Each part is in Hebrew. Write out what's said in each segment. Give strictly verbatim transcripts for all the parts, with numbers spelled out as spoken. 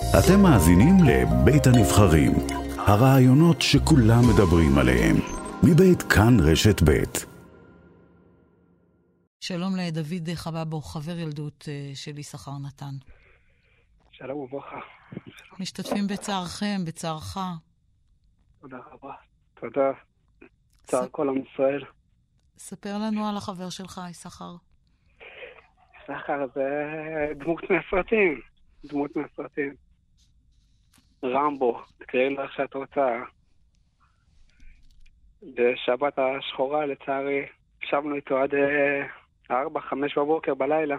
אתם מאזינים לבית הנבחרים, הרעיונות שכולם מדברים עליהם, מבית כאן רשת בית. שלום לדוד חבבו, חבר ילדות של יששכר נתן. שלום וברכה. משתתפים בצערכם, בצערך. תודה רבה. תודה. צער ס... כל עם ישראל. ספר לנו על החבר שלך, יששכר. יששכר זה דמות מהסרטים. דמות מהסרטים. רמבו, תקראי לו איך שאת רוצה. בשבת השחורה, לצערי, ישבנו איתו עד ארבע, חמש בבוקר בלילה.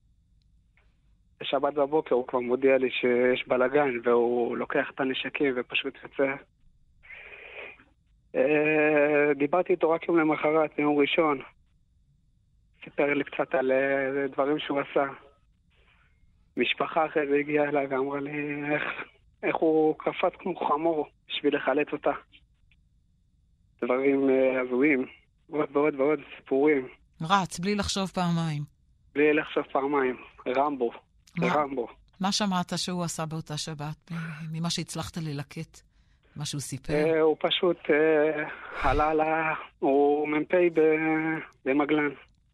בשבת בבוקר הוא כבר מודיע לי שיש בלגן, והוא לוקח את הנשקים ופשוט יוצא. דיברתי איתו רק יום למחרת, יום ראשון. סיפר לי קצת על דברים שהוא עשה. משפחה אחרי זה הגיעה אליי ואמרה לי איך, איך הוא קפץ כמו חמור בשביל לחלץ אותה. דברים הזויים, ועוד ועוד ועוד סיפורים. רץ, בלי לחשוב פעמיים. בלי לחשוב פעמיים. רמבו. מה, רמבו. מה שמעת שהוא עשה באותה שבת? ממה שהצלחת ללקט? מה שהוא סיפר? הוא פשוט עלה על ה... הוא מ"פ במגלן.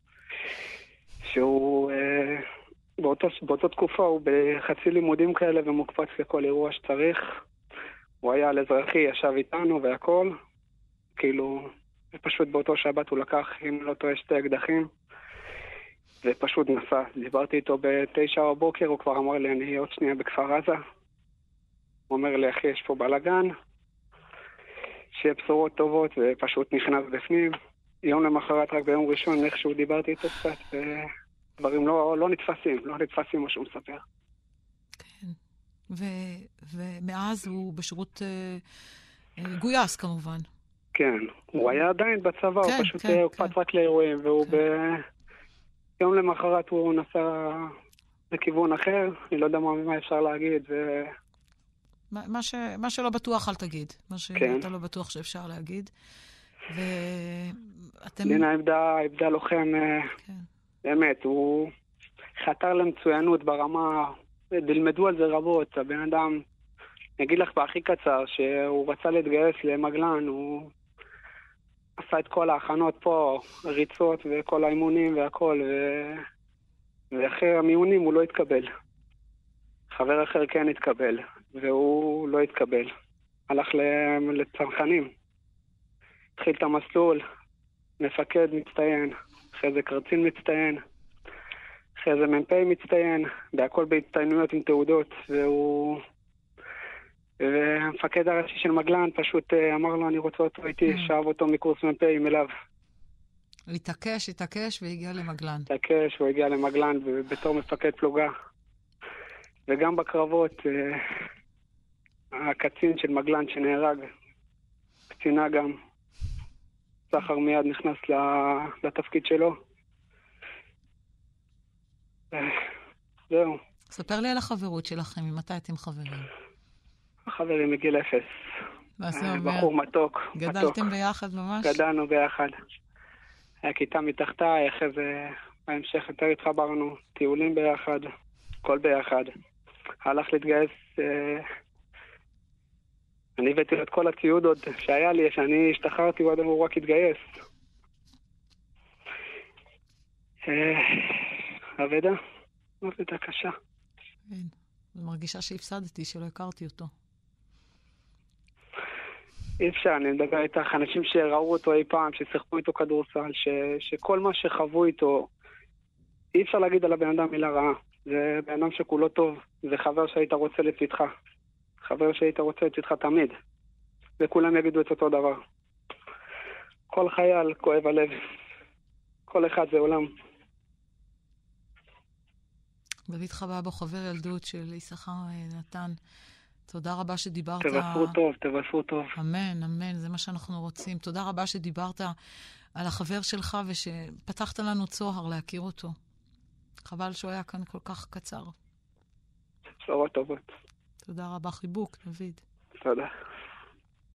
שהוא... באותו, באותו תקופה הוא בחצי לימודים כאלה ומוקפץ לכל אירוע שצריך. הוא היה על אזרחי, ישב איתנו והכל. כאילו, ופשוט באותו שבת הוא לקח, אם לא טועה, שתי אקדחים. ופשוט נסע. דיברתי איתו בתשע בבוקר, הוא כבר אמר לי, אני עוד שנייה בכפר עזה. הוא אומר לי, אחי, יש פה בלגן. שיהיה בשורות טובות, ופשוט נכנס בפנים. יום למחרת, רק ביום ראשון, איכשהו דיברתי איתו קצת, ודברים לא, לא נתפסים, לא נתפסים מה שהוא מספר. כן. ו- ומאז הוא בשירות אה, אה, גויס, כמובן. כן. הוא היה עדיין בצבא, כן, הוא פשוט כן, הוקפץ כן. רק לאירועים, והוא כן. ב... יום למחרת הוא נסע לכיוון אחר, אני לא יודע מה, מה אפשר להגיד, ו... מה, מה, ש, מה שלא בטוח אל תגיד. מה שאתה כן. לא בטוח שאפשר להגיד. ואתם... לינה עבדה, עבדה לוחם, כן. באמת, הוא חתר למצוינות ברמה, דלמדו על זה רבות, הבן אדם, אני אגיד לך בהכי קצר, שהוא רצה להתגייס למגלן, הוא עשה את כל ההכנות פה, ריצות וכל האימונים והכל, ו... ואחרי המיונים הוא לא התקבל. חבר אחר כן התקבל, והוא לא התקבל. הלך לצנחנים. התחיל את המסלול, מפקד מצטיין, אחרי זה קרצין מצטיין, אחרי זה מ"פ מצטיין, והכל בהצטיינויות עם תעודות, והוא... והמפקד הראשי של מגלן פשוט אמר לו, אני רוצה אותו איתי, שאב אותו מקורס מ"פים אליו. הוא התעקש, התעקש והגיע למגלן. התעקש, הוא הגיע למגלן בתור מפקד פלוגה. וגם בקרבות, הקצין של מגלן שנהרג, קצינה גם, סחר מיד נכנס לתפקיד שלו. זהו. ספר לי על החברות שלכם, ממתי אתם חברים? החברים מגיל אפס. בחור מתוק. גדלתם ביחד ממש? גדלנו ביחד. היה כיתה מתחתיי, אחרי זה בהמשך יותר התחברנו, טיולים ביחד, הכל ביחד. הלך להתגייס, אני הבאתי לו את כל הציוד עוד שהיה לי, שאני השתחררתי, הוא רק התגייס. עבדה, עבדה קשה. כן, אני מרגישה שהפסדתי, שלא הכרתי אותו. אי אפשר, אני מדבר איתך, אנשים שראו אותו אי פעם, ששיחקו איתו כדורסל, ש, שכל מה שחוו איתו, אי אפשר להגיד על הבן אדם מילה רעה. זה בן אדם שכולו טוב, זה חבר שהיית רוצה לצדך. חבר שהיית רוצה לצדך תמיד. וכולם יגידו את אותו דבר. כל חייל כואב הלב. כל אחד זה עולם. דוד חבבו, חבר ילדות של יששכר נתן. תודה רבה שדיברת... תבשרו טוב, תבשרו טוב. אמן, אמן, זה מה שאנחנו רוצים. תודה רבה שדיברת על החבר שלך ושפתחת לנו צוהר להכיר אותו. חבל שהוא היה כאן כל כך קצר. בשורות טובות. תודה רבה, חיבוק, דוד. תודה.